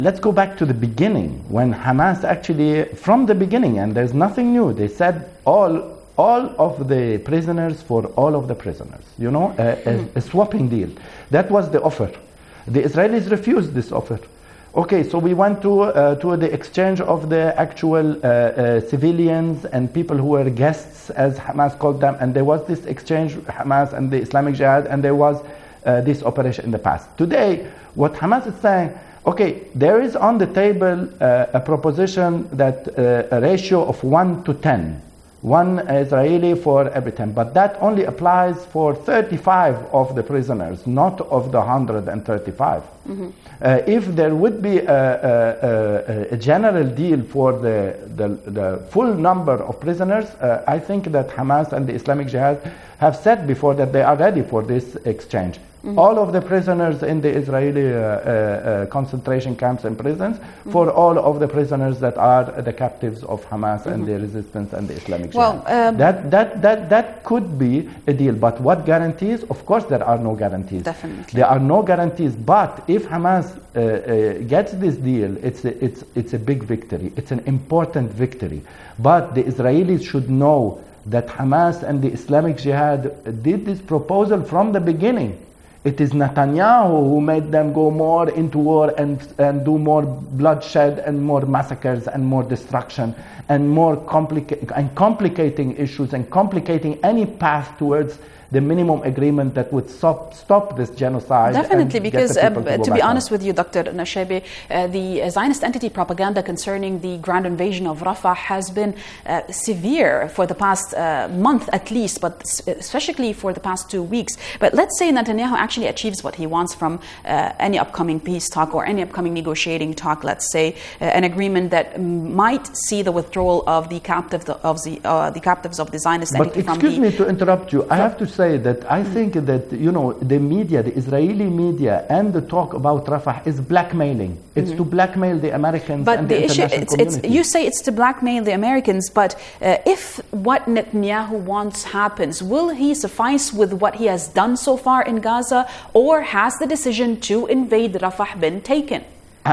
Let's go back to the beginning, when Hamas actually, from the beginning, and there's nothing new, they said all of the prisoners for all of the prisoners, a swapping deal. That was the offer. The Israelis refused this offer. Okay, so we went to the exchange of the actual civilians and people who were guests, as Hamas called them, and there was this exchange, Hamas and the Islamic Jihad, and there was this operation in the past. Today, what Hamas is saying, okay, there is on the table a proposition that a ratio of 1 to 10. 1 Israeli for every 10, but that only applies for 35 of the prisoners, not of the 135. Mm-hmm. If there would be a general deal for the full number of prisoners, I think that Hamas and the Islamic Jihad have said before that they are ready for this exchange. Mm-hmm. All of the prisoners in the Israeli concentration camps and prisons, mm-hmm. for all of the prisoners that are the captives of Hamas, mm-hmm. and the resistance and the Islamic Jihad. Well, that could be a deal, but what guarantees? Of course, there are no guarantees. Definitely, there are no guarantees. But if Hamas gets this deal, it's a big victory. It's an important victory. But the Israelis should know that Hamas and the Islamic Jihad did this proposal from the beginning. It is Netanyahu who made them go more into war and do more bloodshed and more massacres and more destruction and more complicating issues and complicating any path towards the minimum agreement that would stop this genocide. Definitely, because to be honest with you, Dr. Nashebe, the Zionist entity propaganda concerning the ground invasion of Rafah has been severe for the past month at least, but especially for the past 2 weeks. But let's say Netanyahu actually achieves what he wants from any upcoming peace talk or any upcoming negotiating talk, let's say, an agreement that might see the withdrawal of the captives of the Zionist entity from the... But excuse me to interrupt you. I have to say that I think that, the media, the Israeli media, and the talk about Rafah is blackmailing. It's to blackmail the Americans and the international community. You say it's to blackmail the Americans, but if what Netanyahu wants happens, will he suffice with what he has done so far in Gaza, or has the decision to invade Rafah been taken?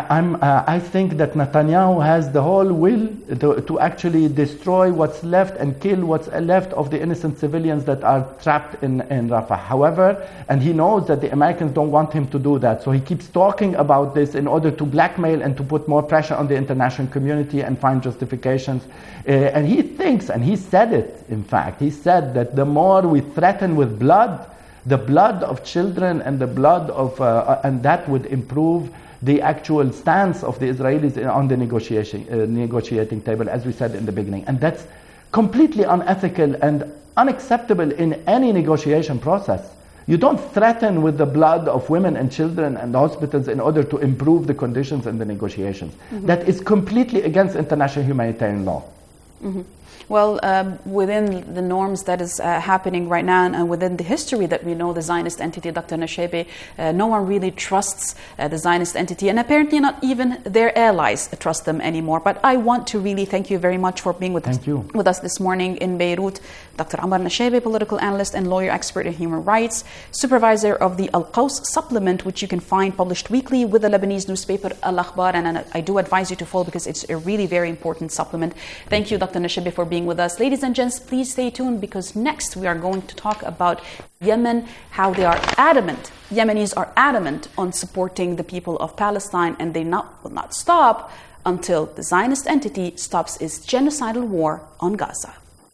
I think that Netanyahu has the whole will to actually destroy what's left and kill what's left of the innocent civilians that are trapped in Rafah. However, and he knows that the Americans don't want him to do that, so he keeps talking about this in order to blackmail and to put more pressure on the international community and find justifications. And he thinks, and he said it, in fact, he said that the more we threaten with blood, the blood of children and the blood of, and that would improve the actual stance of the Israelis on the negotiating table, as we said in the beginning. And that's completely unethical and unacceptable in any negotiation process. You don't threaten with the blood of women and children and hospitals in order to improve the conditions in the negotiations. Mm-hmm. That is completely against international humanitarian law. Mm-hmm. Well, within the norms that is happening right now and within the history that we know the Zionist entity, Dr. Nashebe, no one really trusts the Zionist entity, and apparently not even their allies trust them anymore. But I want to really thank you very much for being with us this morning in Beirut. Dr. Ammar Nashebe, political analyst and lawyer expert in human rights, supervisor of the Al-Qaws supplement, which you can find published weekly with the Lebanese newspaper Al-Akhbar, and I do advise you to follow because it's a really very important supplement. Thank you, Dr. Nashebe, for being with us. Ladies and gents, please stay tuned because next we are going to talk about Yemen, how they are adamant. Yemenis are adamant on supporting the people of Palestine, and they will not stop until the Zionist entity stops its genocidal war on Gaza.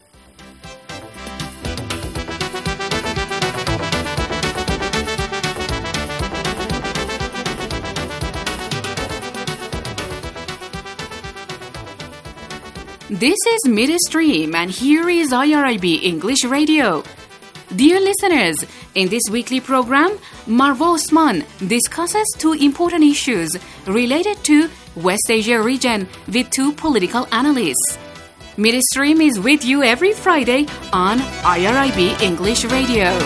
This is Midstream, and here is IRIB English Radio. Dear listeners, in this weekly program, Marwa Osman discusses two important issues related to West Asia region with two political analysts. Midstream is with you every Friday on IRIB English Radio.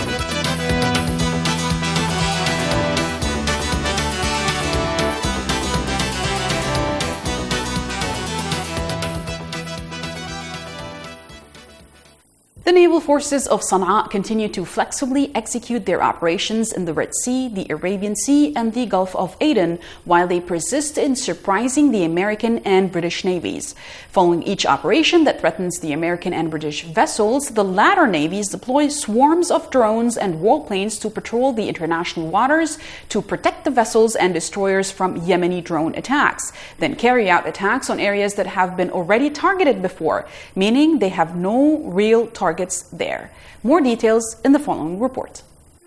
The naval forces of Sana'a continue to flexibly execute their operations in the Red Sea, the Arabian Sea, and the Gulf of Aden, while they persist in surprising the American and British navies. Following each operation that threatens the American and British vessels, the latter navies deploy swarms of drones and warplanes to patrol the international waters to protect the vessels and destroyers from Yemeni drone attacks, then carry out attacks on areas that have been already targeted before, meaning they have no real targets there. More details in the following report.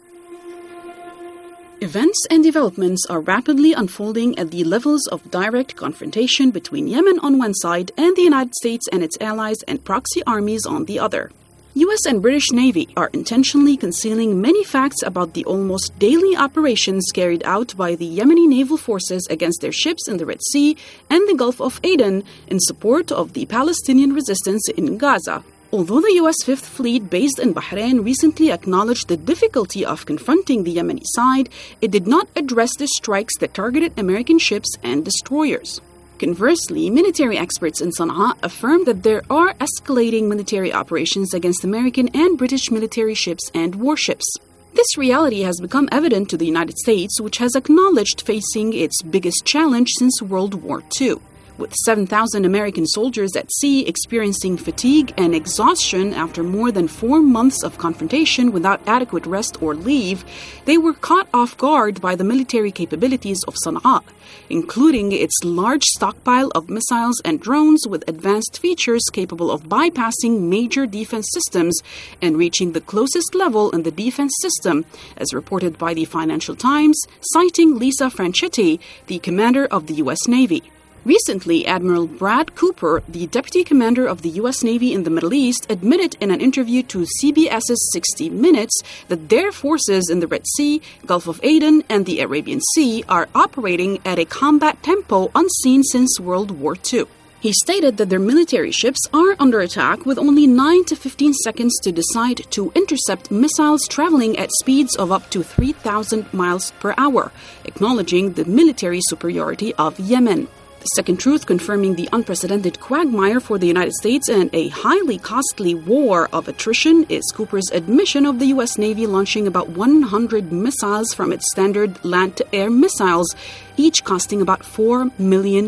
Events and developments are rapidly unfolding at the levels of direct confrontation between Yemen on one side and the United States and its allies and proxy armies on the other. US and British Navy are intentionally concealing many facts about the almost daily operations carried out by the Yemeni naval forces against their ships in the Red Sea and the Gulf of Aden in support of the Palestinian resistance in Gaza. Although the U.S. Fifth Fleet based in Bahrain recently acknowledged the difficulty of confronting the Yemeni side, it did not address the strikes that targeted American ships and destroyers. Conversely, military experts in Sana'a affirm that there are escalating military operations against American and British military ships and warships. This reality has become evident to the United States, which has acknowledged facing its biggest challenge since World War II. With 7,000 American soldiers at sea experiencing fatigue and exhaustion after more than 4 months of confrontation without adequate rest or leave, they were caught off guard by the military capabilities of Sana'a, including its large stockpile of missiles and drones with advanced features capable of bypassing major defense systems and reaching the closest level in the defense system, as reported by the Financial Times, citing Lisa Franchetti, the commander of the U.S. Navy. Recently, Admiral Brad Cooper, the deputy commander of the U.S. Navy in the Middle East, admitted in an interview to CBS's 60 Minutes that their forces in the Red Sea, Gulf of Aden, and the Arabian Sea are operating at a combat tempo unseen since World War II. He stated that their military ships are under attack with only 9 to 15 seconds to decide to intercept missiles traveling at speeds of up to 3,000 miles per hour, acknowledging the military superiority of Yemen. The second truth confirming the unprecedented quagmire for the United States and a highly costly war of attrition is Cooper's admission of the U.S. Navy launching about 100 missiles from its standard land-to-air missiles, each costing about $4 million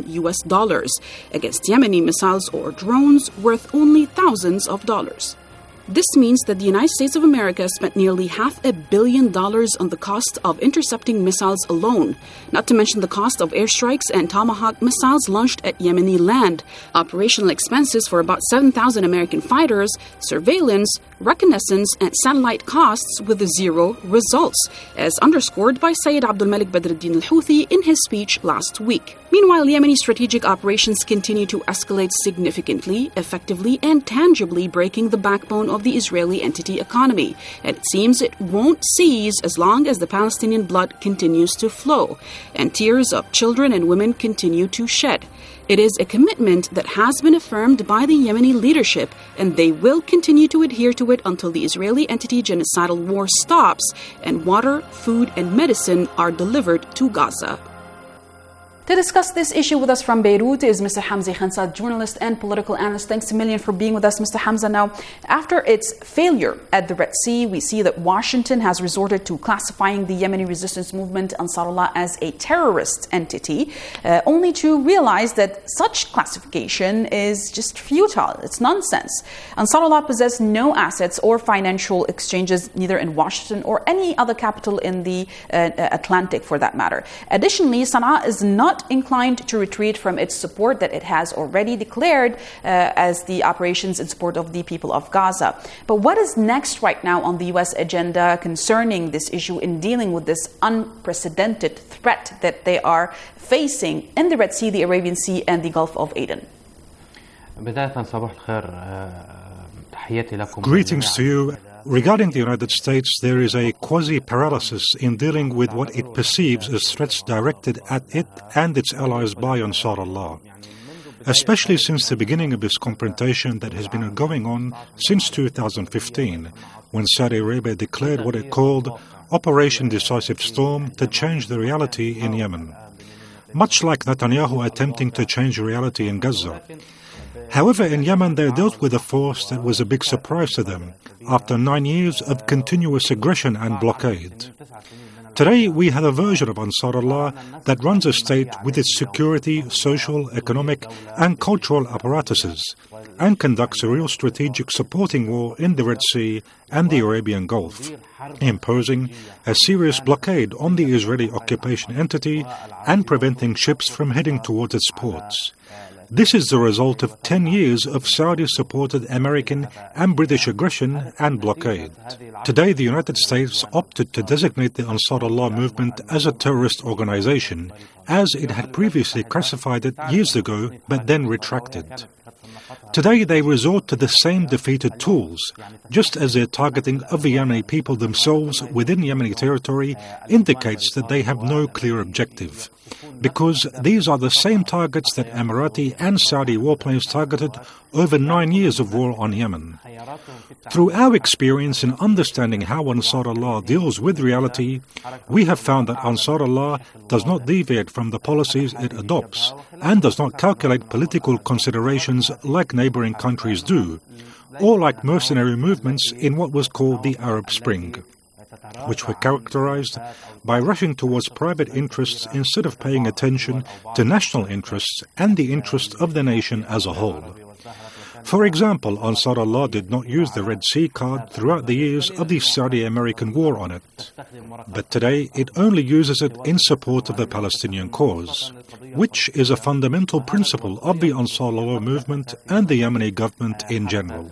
against Yemeni missiles or drones worth only thousands of dollars. This means that the United States of America spent nearly $500 million on the cost of intercepting missiles alone, not to mention the cost of airstrikes and Tomahawk missiles launched at Yemeni land, operational expenses for about 7,000 American fighters, surveillance, reconnaissance, and satellite costs with zero results, as underscored by Sayyid Abdul Malik Badruddin al-Houthi in his speech last week. Meanwhile, Yemeni strategic operations continue to escalate significantly, effectively, and tangibly breaking the backbone of the Israeli entity economy, and it seems it won't cease as long as the Palestinian blood continues to flow, and tears of children and women continue to shed. It is a commitment that has been affirmed by the Yemeni leadership, and they will continue to adhere to it until the Israeli entity genocidal war stops and water, food, and medicine are delivered to Gaza. To discuss this issue with us from Beirut is Mr. Hamza Khansad, journalist and political analyst. Thanks a million for being with us, Mr. Hamza. Now, after its failure at the Red Sea, we see that Washington has resorted to classifying the Yemeni resistance movement Ansarullah as a terrorist entity, only to realize that such classification is just futile. It's nonsense. Ansarullah possess no assets or financial exchanges, neither in Washington or any other capital in the Atlantic, for that matter. Additionally, Sana'a is not inclined to retreat from its support that it has already declared as the operations in support of the people of Gaza. But what is next right now on the U.S. agenda concerning this issue in dealing with this unprecedented threat that they are facing in the Red Sea, the Arabian Sea, and the Gulf of Aden? Greetings to you. Regarding the United States, there is a quasi-paralysis in dealing with what it perceives as threats directed at it and its allies by Ansarullah, especially since the beginning of this confrontation that has been going on since 2015, when Saudi Arabia declared what it called Operation Decisive Storm to change the reality in Yemen, much like Netanyahu attempting to change reality in Gaza. However, in Yemen they dealt with a force that was a big surprise to them after 9 years of continuous aggression and blockade. Today we have a version of Ansar Allah that runs a state with its security, social, economic and cultural apparatuses and conducts a real strategic supporting war in the Red Sea and the Arabian Gulf, imposing a serious blockade on the Israeli occupation entity and preventing ships from heading towards its ports. This is the result of 10 years of Saudi-supported American and British aggression and blockade. Today, the United States opted to designate the Ansar Allah movement as a terrorist organization, as it had previously classified it years ago, but then retracted. Today, they resort to the same defeated tools, just as their targeting of the Yemeni people themselves within Yemeni territory indicates that they have no clear objective, because these are the same targets that Emirati and Saudi warplanes targeted over 9 years of war on Yemen. Through our experience in understanding how Ansar Allah deals with reality, we have found that Ansar Allah does not deviate from the policies it adopts and does not calculate political considerations like neighboring countries do, or like mercenary movements in what was called the Arab Spring, which were characterized by rushing towards private interests instead of paying attention to national interests and the interest of the nation as a whole. For example, Ansar Allah did not use the Red Sea card throughout the years of the Saudi-American war on it, but today it only uses it in support of the Palestinian cause, which is a fundamental principle of the Ansar Allah movement and the Yemeni government in general.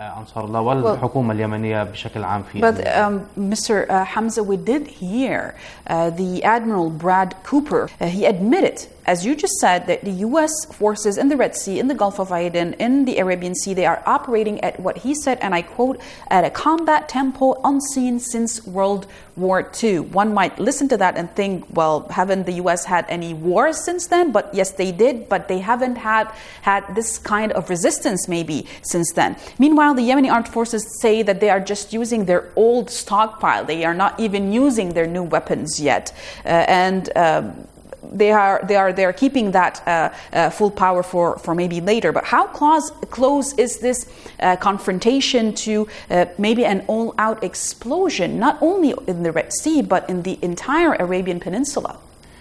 But Mr. Hamza, we did hear the Admiral Brad Cooper. He admitted, as you just said, that the U.S. forces in the Red Sea, in the Gulf of Aden, in the Arabian Sea, they are operating at what he said, and I quote, at a combat tempo unseen since World War II. One might listen to that and think, well, haven't the U.S. had any wars since then? But yes, they did, but they haven't had this kind of resistance maybe since then. Meanwhile, the Yemeni armed forces say that they are just using their old stockpile. They are not even using their new weapons yet. They are keeping that full power for maybe later. But how close is this confrontation to maybe an all-out explosion, not only in the Red Sea, but in the entire Arabian Peninsula?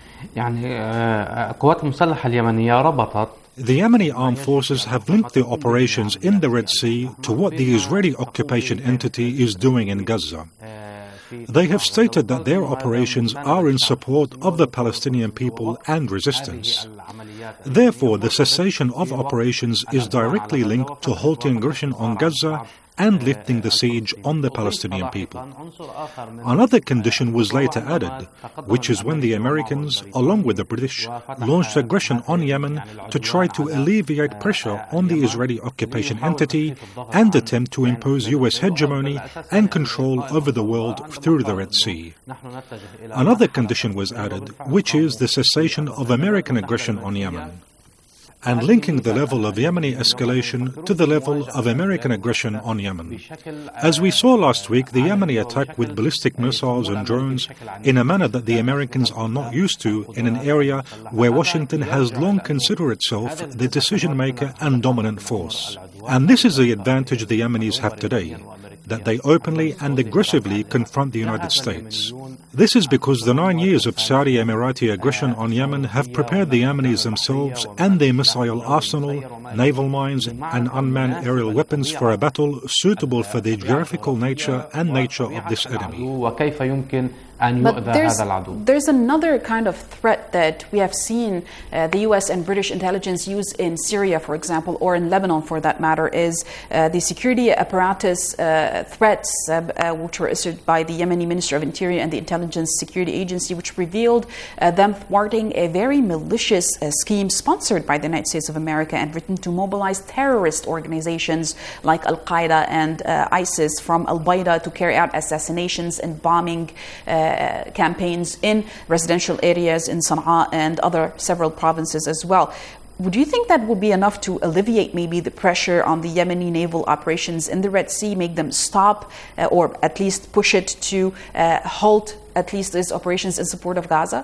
القوات المسلحة اليمنية ربطت The Yemeni armed forces have linked their operations in the Red Sea to what the Israeli occupation entity is doing in Gaza. They have stated that their operations are in support of the Palestinian people and resistance. Therefore, the cessation of operations is directly linked to halting aggression on Gaza and lifting the siege on the Palestinian people. Another condition was later added, which is when the Americans, along with the British, launched aggression on Yemen to try to alleviate pressure on the Israeli occupation entity and attempt to impose U.S. hegemony and control over the world through the Red Sea. Another condition was added, which is the cessation of American aggression on Yemen, and linking the level of Yemeni escalation to the level of American aggression on Yemen. As we saw last week, the Yemeni attack with ballistic missiles and drones in a manner that the Americans are not used to in an area where Washington has long considered itself the decision-maker and dominant force. And this is the advantage the Yemenis have today, that they openly and aggressively confront the United States. This is because the 9 years of Saudi Emirati aggression on Yemen have prepared the Yemenis themselves and their missile arsenal, naval mines, and unmanned aerial weapons for a battle suitable for the geographical nature and nature of this enemy. But there's another kind of threat that we have seen the U.S. and British intelligence use in Syria, for example, or in Lebanon for that matter, is the security apparatus threats which were issued by the Yemeni Minister of Interior and the Intelligence Security Agency, which revealed them thwarting a very malicious scheme sponsored by the United States of America and written to mobilize terrorist organizations like Al-Qaeda and ISIS from Al-Baida to carry out assassinations and bombing campaigns in residential areas in Sana'a and several provinces as well. Would you think that would be enough to alleviate maybe the pressure on the Yemeni naval operations in the Red Sea, make them stop or at least push it to halt at least these operations in support of Gaza?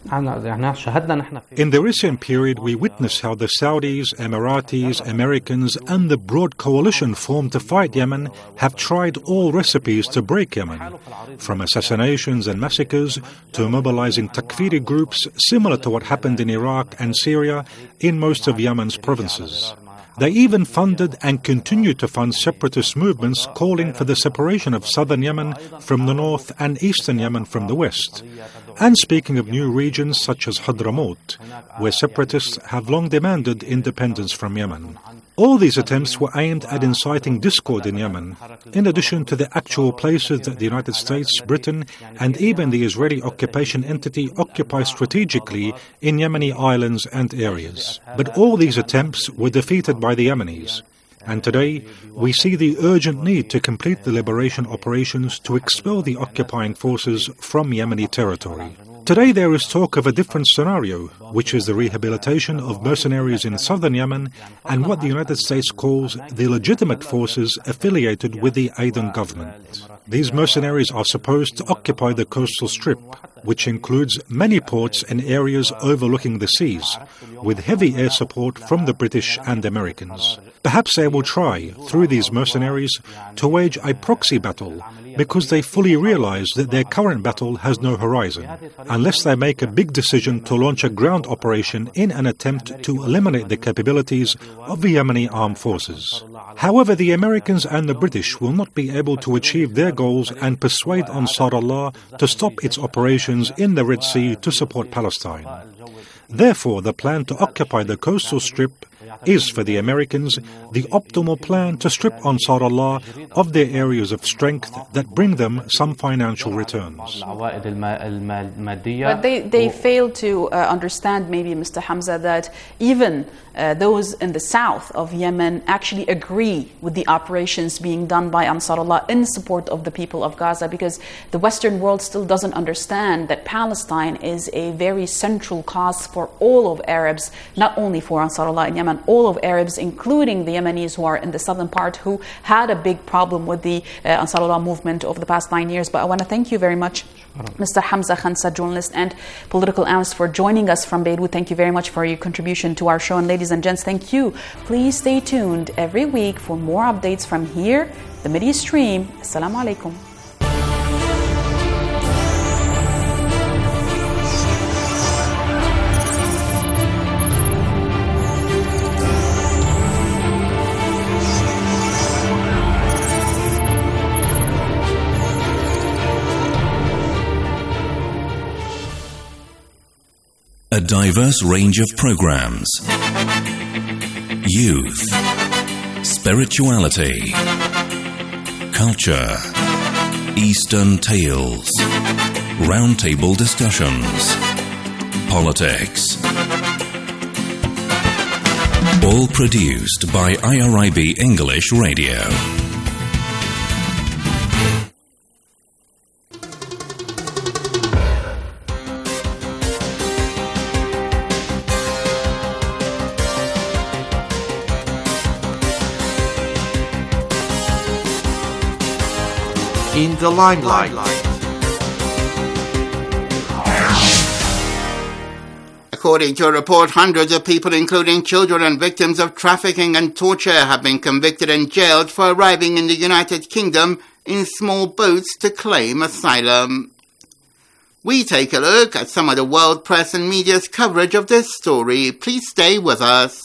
In the recent period, we witnessed how the Saudis, Emiratis, Americans, and the broad coalition formed to fight Yemen have tried all recipes to break Yemen, from assassinations and massacres to mobilizing Takfiri groups similar to what happened in Iraq and Syria in most of Yemen's provinces. They even funded and continue to fund separatist movements calling for the separation of southern Yemen from the north and eastern Yemen from the west. And speaking of new regions such as Hadramaut, where separatists have long demanded independence from Yemen. All these attempts were aimed at inciting discord in Yemen, in addition to the actual places that the United States, Britain, and even the Israeli occupation entity occupy strategically in Yemeni islands and areas. But all these attempts were defeated by the Yemenis. And today, we see the urgent need to complete the liberation operations to expel the occupying forces from Yemeni territory. Today there is talk of a different scenario, which is the rehabilitation of mercenaries in southern Yemen and what the United States calls the legitimate forces affiliated with the Aden government. These mercenaries are supposed to occupy the coastal strip, which includes many ports and areas overlooking the seas, with heavy air support from the British and Americans. Perhaps they will try, through these mercenaries, to wage a proxy battle, because they fully realize that their current battle has no horizon, unless they make a big decision to launch a ground operation in an attempt to eliminate the capabilities of the Yemeni armed forces. However, the Americans and the British will not be able to achieve their goals and persuade Ansar Allah to stop its operations in the Red Sea to support Palestine. Therefore, the plan to occupy the coastal strip is, for the Americans, the optimal plan to strip Ansar Allah of their areas of strength that bring them some financial returns. But they fail to understand, maybe, Mr. Hamza, that even those in the south of Yemen actually agree with the operations being done by Ansar Allah in support of the people of Gaza, because the Western world still doesn't understand that Palestine is a very central cause for all of Arabs, not only for Ansar Allah in Yemen, all of Arabs, including the Yemenis who are in the southern part, who had a big problem with the Ansar Allah movement over the past 9 years. But I want to thank you very much, Mr. Hamza Khansa, journalist and political analyst, for joining us from Beirut. Thank you very much for your contribution to our show. And ladies and gents, thank you. Please stay tuned every week for more updates from here, the Media Stream. Assalamu alaikum. A diverse range of programs. Youth, spirituality, culture, Eastern tales, roundtable discussions, politics. All produced by IRIB English Radio. In the limelight. According to a report, hundreds of people, including children and victims of trafficking and torture, have been convicted and jailed for arriving in the United Kingdom in small boats to claim asylum. We take a look at some of the world press and media's coverage of this story. Please stay with us.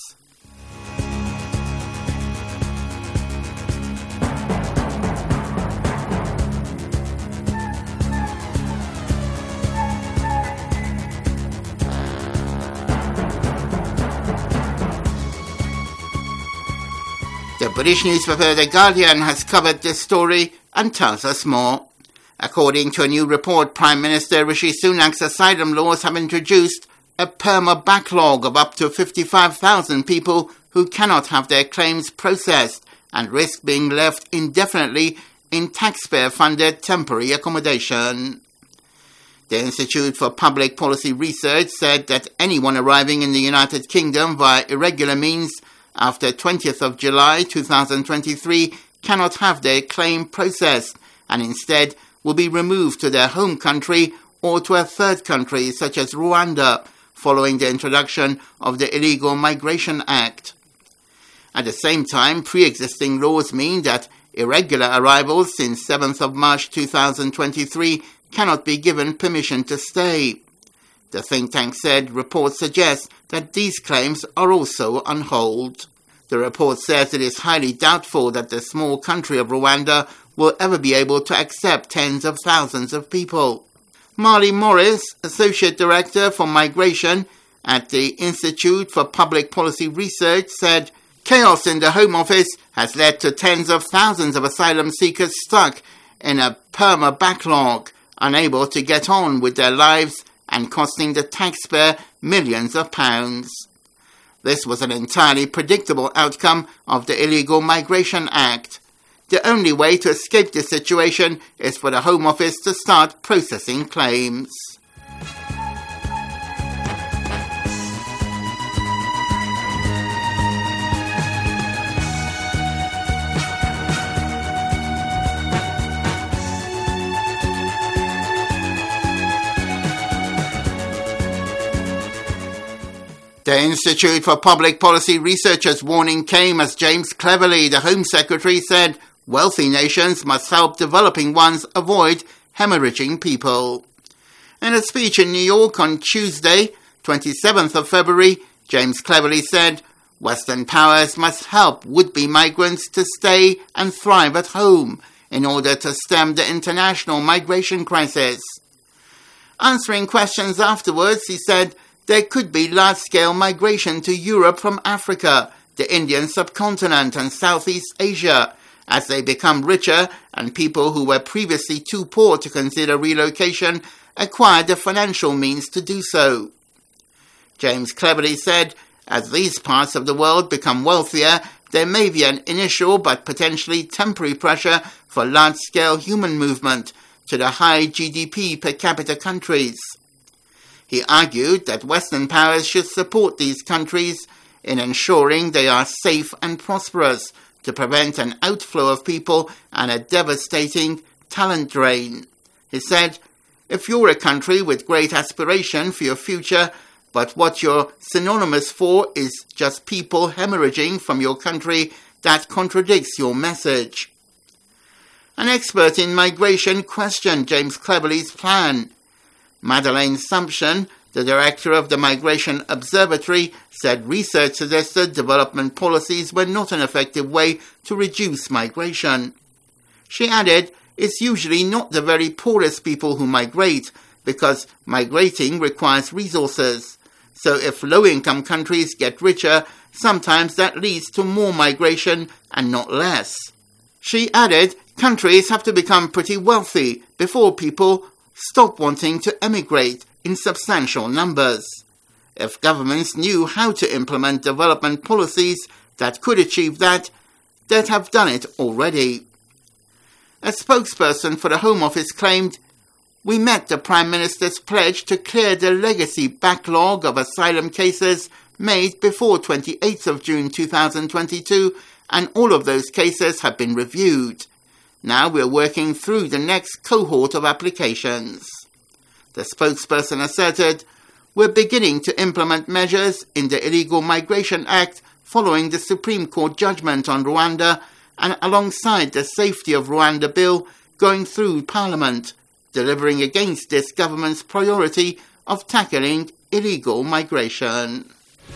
The British newspaper The Guardian has covered this story and tells us more. According to a new report, Prime Minister Rishi Sunak's asylum laws have introduced a perma-backlog of up to 55,000 people who cannot have their claims processed and risk being left indefinitely in taxpayer-funded temporary accommodation. The Institute for Public Policy Research said that anyone arriving in the United Kingdom via irregular means after 20th of July 2023 cannot have their claim processed and instead will be removed to their home country or to a third country such as Rwanda, following the introduction of the Illegal Migration Act. At the same time, pre-existing laws mean that irregular arrivals since 7th of March 2023 cannot be given permission to stay. The think tank said reports suggest that these claims are also on hold. The report says it is highly doubtful that the small country of Rwanda will ever be able to accept tens of thousands of people. Marley Morris, Associate Director for Migration at the Institute for Public Policy Research, said, "Chaos in the Home Office has led to tens of thousands of asylum seekers stuck in a perma-backlog, unable to get on with their lives and costing the taxpayer millions of pounds." This was an entirely predictable outcome of the Illegal Migration Act. The only way to escape this situation is for the Home Office to start processing claims. The Institute for Public Policy Research's warning came as James Cleverly, the Home Secretary, said wealthy nations must help developing ones avoid hemorrhaging people. In a speech in New York on Tuesday, 27th of February, James Cleverly said Western powers must help would-be migrants to stay and thrive at home in order to stem the international migration crisis. Answering questions afterwards, he said there could be large-scale migration to Europe from Africa, the Indian subcontinent and Southeast Asia, as they become richer and people who were previously too poor to consider relocation acquire the financial means to do so. James Cleverly said, as these parts of the world become wealthier, there may be an initial but potentially temporary pressure for large-scale human movement to the high GDP per capita countries. He argued that Western powers should support these countries in ensuring they are safe and prosperous to prevent an outflow of people and a devastating talent drain. He said, if you're a country with great aspiration for your future, but what you're synonymous for is just people hemorrhaging from your country, that contradicts your message. An expert in migration questioned James Cleverly's plan. Madeleine Sumption, the director of the Migration Observatory, said research suggested development policies were not an effective way to reduce migration. She added, it's usually not the very poorest people who migrate, because migrating requires resources. So if low-income countries get richer, sometimes that leads to more migration and not less. She added, countries have to become pretty wealthy before people stop wanting to emigrate in substantial numbers. If governments knew how to implement development policies that could achieve that, they'd have done it already. A spokesperson for the Home Office claimed, we met the Prime Minister's pledge to clear the legacy backlog of asylum cases made before 28th of June 2022, and all of those cases have been reviewed. Now we're working through the next cohort of applications. The spokesperson asserted, we're beginning to implement measures in the Illegal Migration Act following the Supreme Court judgment on Rwanda and alongside the Safety of Rwanda Bill going through Parliament, delivering against this government's priority of tackling illegal migration.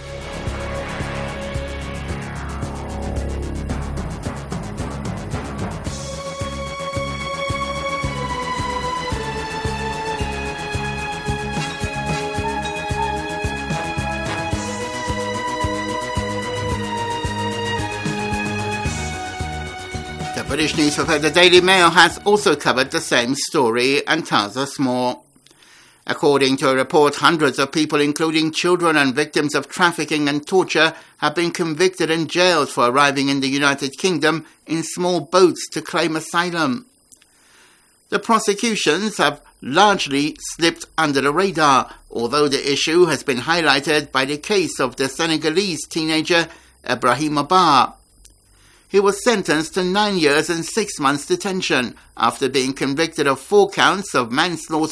The British newspaper The Daily Mail has also covered the same story and tells us more. According to a report, hundreds of people, including children and victims of trafficking and torture, have been convicted and jailed for arriving in the United Kingdom in small boats to claim asylum. The prosecutions have largely slipped under the radar, although the issue has been highlighted by the case of the Senegalese teenager Ibrahim Abba. He was sentenced to 9 years and 6 months detention after being convicted of 4 counts of manslaughter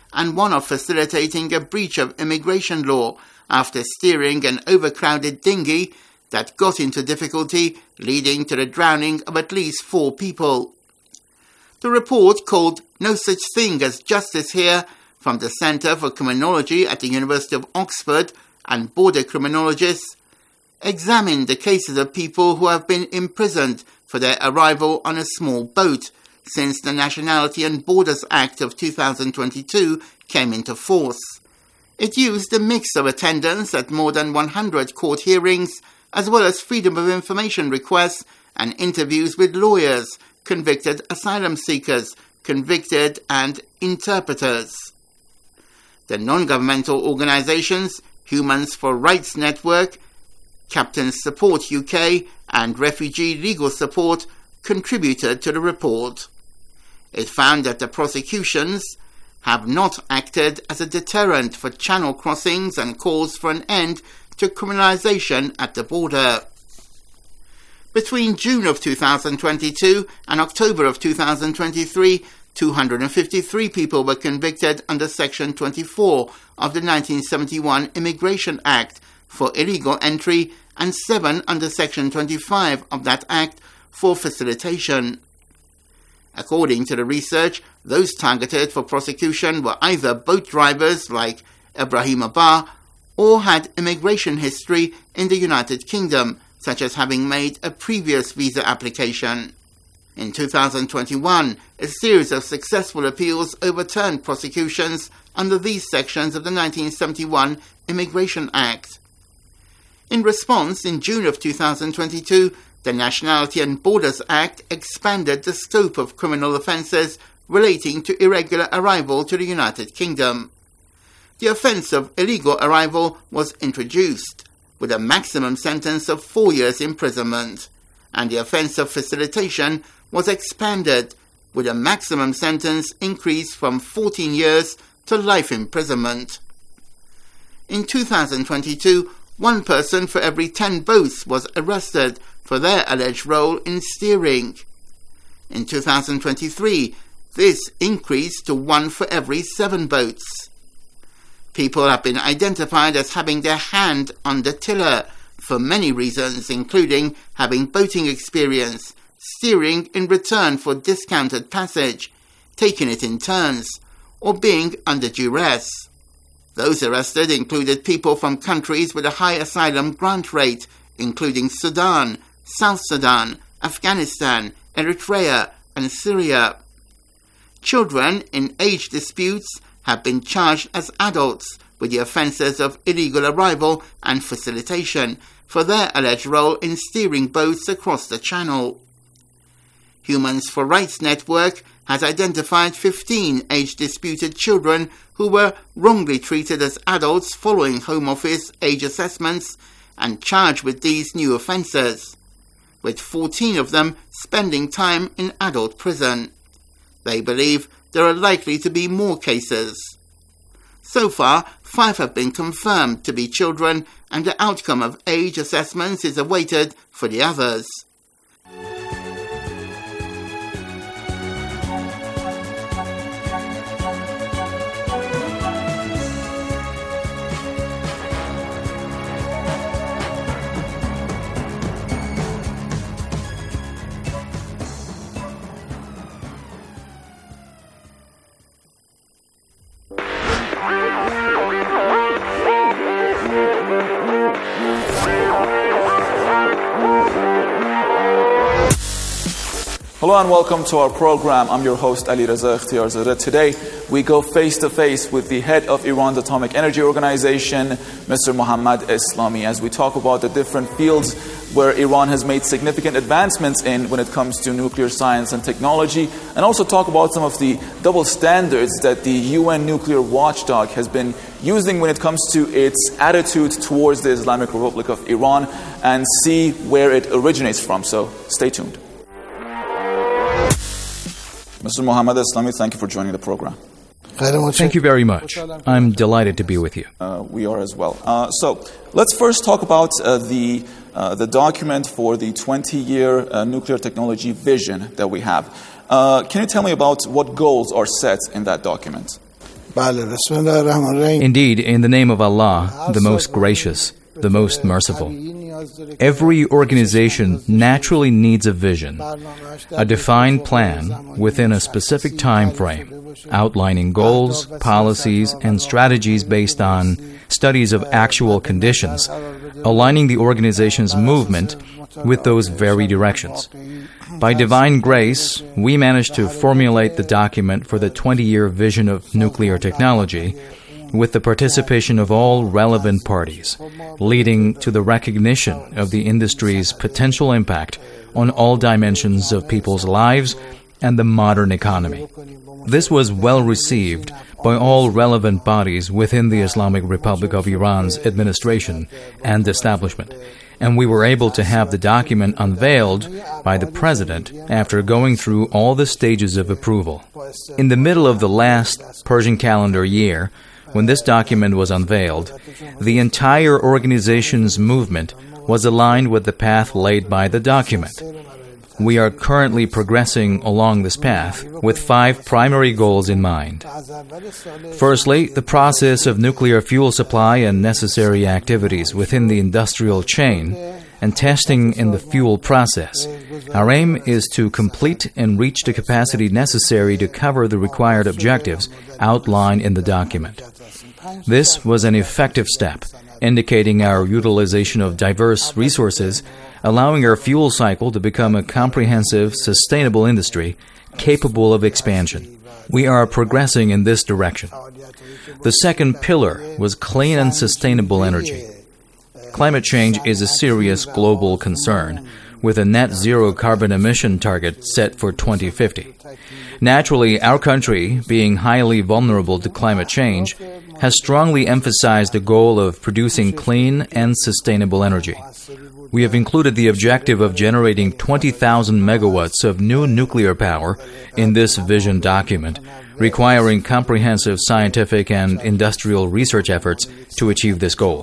and one of facilitating a breach of immigration law after steering an overcrowded dinghy that got into difficulty, leading to the drowning of at least 4 people. The report, called No Such Thing as Justice Here, from the Centre for Criminology at the University of Oxford and border criminologists, examined the cases of people who have been imprisoned for their arrival on a small boat since the Nationality and Borders Act of 2022 came into force. It used a mix of attendance at more than 100 court hearings, as well as freedom of information requests and interviews with lawyers, convicted asylum seekers, convicted and interpreters. The non-governmental organisations Humans for Rights Network, Captain's Support UK and Refugee Legal Support contributed to the report. It found that the prosecutions have not acted as a deterrent for channel crossings and calls for an end to criminalisation at the border. Between June of 2022 and October of 2023, 253 people were convicted under Section 24 of the 1971 Immigration Act for illegal entry and 7 under Section 25 of that Act for facilitation. According to the research, those targeted for prosecution were either boat drivers like Ibrahim Abba or had immigration history in the United Kingdom, such as having made a previous visa application. In 2021, a series of successful appeals overturned prosecutions under these sections of the 1971 Immigration Act. In response, in June of 2022, the Nationality and Borders Act expanded the scope of criminal offences relating to irregular arrival to the United Kingdom. The offence of illegal arrival was introduced, with a maximum sentence of 4 years imprisonment, and the offence of facilitation was expanded, with a maximum sentence increased from 14 years to life imprisonment. In 2022, 1 person for every 10 boats was arrested for their alleged role in steering. In 2023, this increased to 1 for every 7 boats. People have been identified as having their hand on the tiller for many reasons, including having boating experience, steering in return for discounted passage, taking it in turns, or being under duress. Those arrested included people from countries with a high asylum grant rate, including Sudan, South Sudan, Afghanistan, Eritrea, and Syria. Children in age disputes have been charged as adults with the offences of illegal arrival and facilitation for their alleged role in steering boats across the Channel. Humans for Rights Network has identified 15 age-disputed children who were wrongly treated as adults following Home Office age assessments and charged with these new offences, with 14 of them spending time in adult prison. They believe there are likely to be more cases. So far, 5 have been confirmed to be children, and the outcome of age assessments is awaited for the others. Hello and welcome to our program. I'm your host Ali Raza Ikhtiyar. Today we go face to face with the head of Iran's Atomic Energy Organization, Mr. Mohammad Eslami, as we talk about the different fields where Iran has made significant advancements in when it comes to nuclear science and technology, and also talk about some of the double standards that the UN nuclear watchdog has been using when it comes to its attitude towards the Islamic Republic of Iran, and see where it originates from. So stay tuned. Mr. Mohammad Eslami, thank you for joining the program. Thank you very much. I'm delighted to be with you. We are as well. So let's first talk about the document for the 20-year nuclear technology vision that we have. Can you tell me about what goals are set in that document? Indeed, in the name of Allah, the most gracious, the most merciful. Every organization naturally needs a vision, a defined plan within a specific time frame, outlining goals, policies, and strategies based on studies of actual conditions, aligning the organization's movement with those very directions. By divine grace, we managed to formulate the document for the 20-year vision of nuclear technology with the participation of all relevant parties, leading to the recognition of the industry's potential impact on all dimensions of people's lives and the modern economy. This was well received by all relevant bodies within the Islamic Republic of Iran's administration and establishment, and we were able to have the document unveiled by the President after going through all the stages of approval. In the middle of the last Persian calendar year, when this document was unveiled, the entire organization's movement was aligned with the path laid by the document. We are currently progressing along this path with 5 primary goals in mind. Firstly, the process of nuclear fuel supply and necessary activities within the industrial chain and testing in the fuel process. Our aim is to complete and reach the capacity necessary to cover the required objectives outlined in the document. This was an effective step, indicating our utilization of diverse resources, allowing our fuel cycle to become a comprehensive, sustainable industry capable of expansion. We are progressing in this direction. The second pillar was clean and sustainable energy. Climate change is a serious global concern, with a net zero carbon emission target set for 2050. Naturally, our country, being highly vulnerable to climate change, has strongly emphasized the goal of producing clean and sustainable energy. We have included the objective of generating 20,000 megawatts of new nuclear power in this vision document, requiring comprehensive scientific and industrial research efforts to achieve this goal.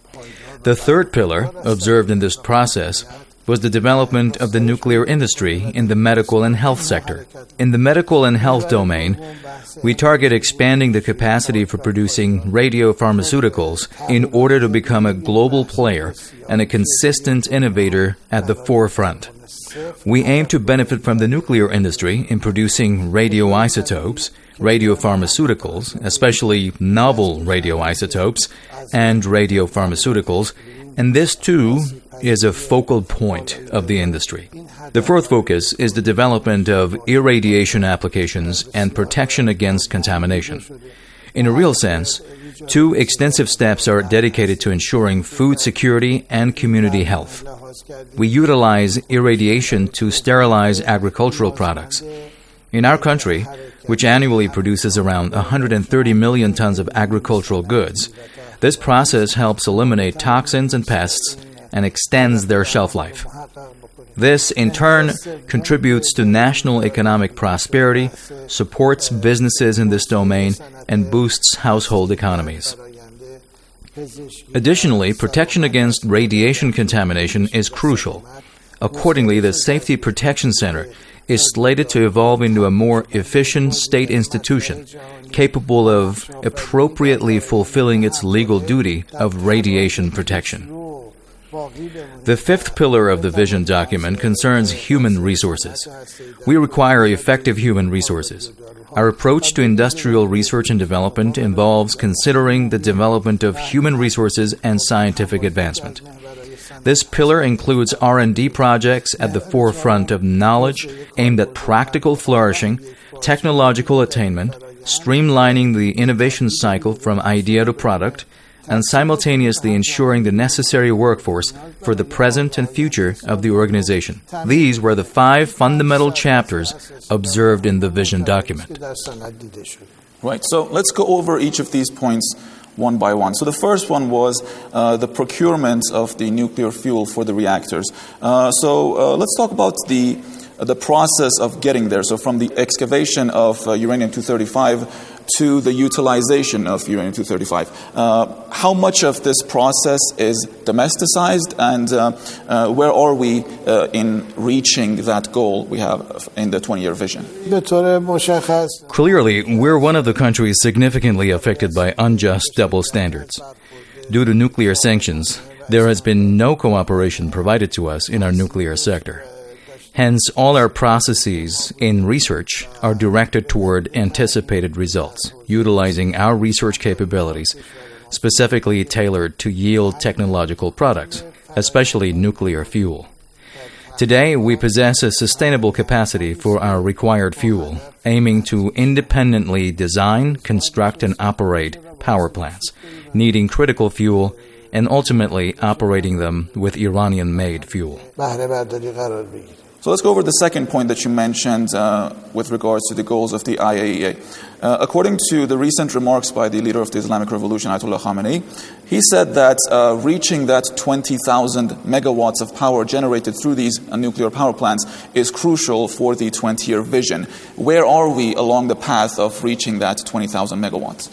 The third pillar observed in this process was the development of the nuclear industry in the medical and health sector. In the medical and health domain, we target expanding the capacity for producing radiopharmaceuticals in order to become a global player and a consistent innovator at the forefront. We aim to benefit from the nuclear industry in producing radioisotopes, radiopharmaceuticals, especially novel radioisotopes, and radiopharmaceuticals, and this too is a focal point of the industry. The fourth focus is the development of irradiation applications and protection against contamination. In a real sense, 2 extensive steps are dedicated to ensuring food security and community health. We utilize irradiation to sterilize agricultural products. In our country, which annually produces around 130 million tons of agricultural goods, this process helps eliminate toxins and pests and extends their shelf life. This, in turn, contributes to national economic prosperity, supports businesses in this domain, and boosts household economies. Additionally, protection against radiation contamination is crucial. Accordingly, the Safety Protection Center is slated to evolve into a more efficient state institution, capable of appropriately fulfilling its legal duty of radiation protection. The fifth pillar of the vision document concerns human resources. We require effective human resources. Our approach to industrial research and development involves considering the development of human resources and scientific advancement. This pillar includes R&D projects at the forefront of knowledge aimed at practical flourishing, technological attainment, streamlining the innovation cycle from idea to product, and simultaneously ensuring the necessary workforce for the present and future of the organization. These were the 5 fundamental chapters observed in the vision document. Right, so let's go over each of these points one by one. So the first one was the procurement of the nuclear fuel for the reactors. So let's talk about the process of getting there. So from the excavation of uranium-235, to the utilization of uranium-235. How much of this process is domesticized, and where are we in reaching that goal we have in the 20-year vision? Clearly, we're one of the countries significantly affected by unjust double standards. Due to nuclear sanctions, there has been no cooperation provided to us in our nuclear sector. Hence, all our processes in research are directed toward anticipated results, utilizing our research capabilities, specifically tailored to yield technological products, especially nuclear fuel. Today, we possess a sustainable capacity for our required fuel, aiming to independently design, construct, and operate power plants, needing critical fuel, and ultimately operating them with Iranian-made fuel. So let's go over the second point that you mentioned with regards to the goals of the IAEA. According to the recent remarks by the leader of the Islamic Revolution, Ayatollah Khamenei, he said that reaching that 20,000 megawatts of power generated through these nuclear power plants is crucial for the 20-year vision. Where are we along the path of reaching that 20,000 megawatts?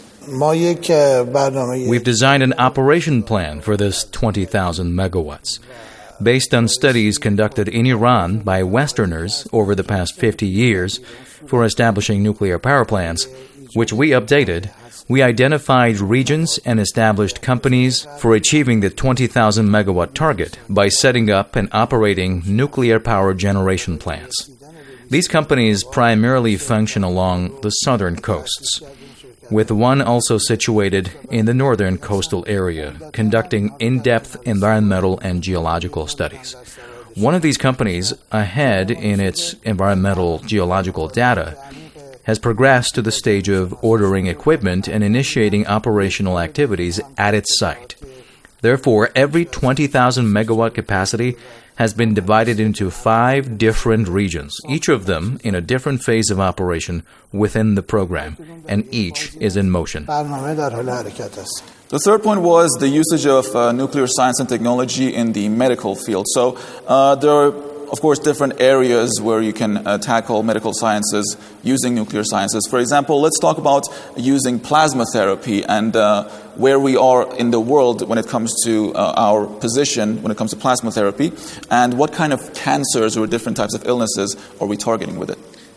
We've designed an operation plan for this 20,000 megawatts. Based on studies conducted in Iran by Westerners over the past 50 years for establishing nuclear power plants, which we updated, we identified regions and established companies for achieving the 20,000 megawatt target by setting up and operating nuclear power generation plants. These companies primarily function along the southern coasts, with one also situated in the northern coastal area, conducting in-depth environmental and geological studies. One of these companies, ahead in its environmental geological data, has progressed to the stage of ordering equipment and initiating operational activities at its site. Therefore, every 20,000 megawatt capacity has been divided into 5 different regions, each of them in a different phase of operation within the program, and each is in motion. The third point was the usage of nuclear science and technology in the medical field. So there are, of course, different areas where you can tackle medical sciences using nuclear sciences. For example, let's talk about using plasma therapy and where we are in the world when it comes to our position when it comes to plasma therapy, and what kind of cancers or different types of illnesses are we targeting with it.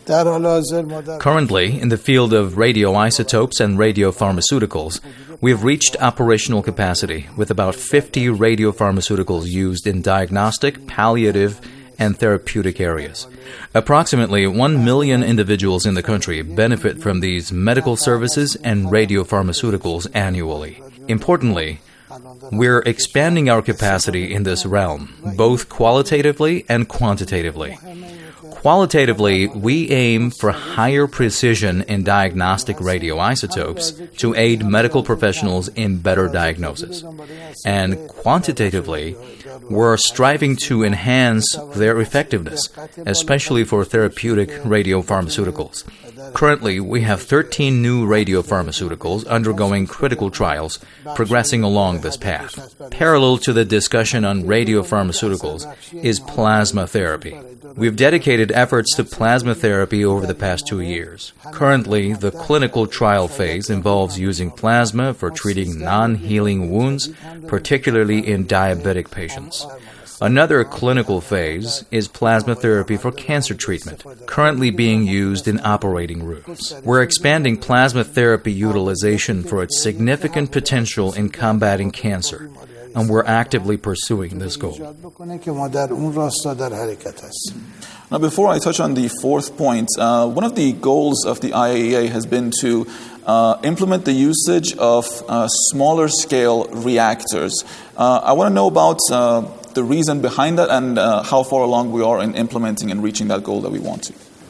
Currently, in the field of radioisotopes and radiopharmaceuticals, we've reached operational capacity with about 50 radiopharmaceuticals used in diagnostic, palliative, and therapeutic areas. Approximately 1 million individuals in the country benefit from these medical services and radiopharmaceuticals annually. Importantly, we're expanding our capacity in this realm, both qualitatively and quantitatively. Qualitatively, we aim for higher precision in diagnostic radioisotopes to aid medical professionals in better diagnosis. And quantitatively, we're striving to enhance their effectiveness, especially for therapeutic radiopharmaceuticals. Currently, we have 13 new radiopharmaceuticals undergoing critical trials, progressing along this path. Parallel to the discussion on radiopharmaceuticals is plasma therapy. We've dedicated efforts to plasma therapy over the past 2 years. Currently, the clinical trial phase involves using plasma for treating non-healing wounds, particularly in diabetic patients. Another clinical phase is plasma therapy for cancer treatment, currently being used in operating rooms. We're expanding plasma therapy utilization for its significant potential in combating cancer, and we're actively pursuing this goal. Now, before I touch on the fourth point, one of the goals of the IAEA has been to implement the usage of smaller scale reactors. I want to know about the reason behind that and how far along we are in implementing and reaching that goal that we want to.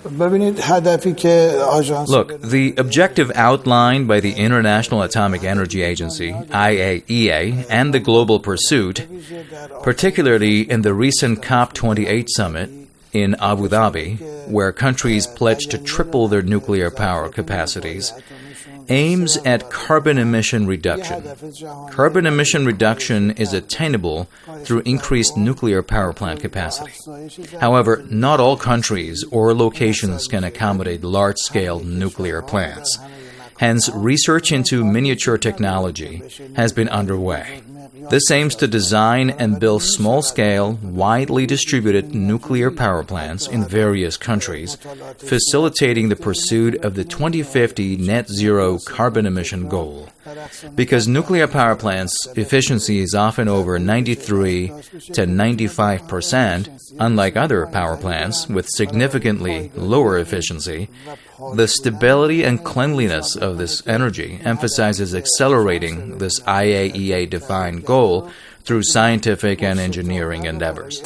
Look, the objective outlined by the International Atomic Energy Agency, IAEA, and the global pursuit, particularly in the recent COP28 summit in Abu Dhabi, where countries pledged to triple their nuclear power capacities, aims at carbon emission reduction. Carbon emission reduction is attainable through increased nuclear power plant capacity. However, not all countries or locations can accommodate large-scale nuclear plants. Hence, research into miniature technology has been underway. This aims to design and build small-scale, widely distributed nuclear power plants in various countries, facilitating the pursuit of the 2050 net zero carbon emission goal. Because nuclear power plants' efficiency is often over 93 to 95%, unlike other power plants with significantly lower efficiency, the stability and cleanliness of this energy emphasizes accelerating this IAEA-defined goal through scientific and engineering endeavors.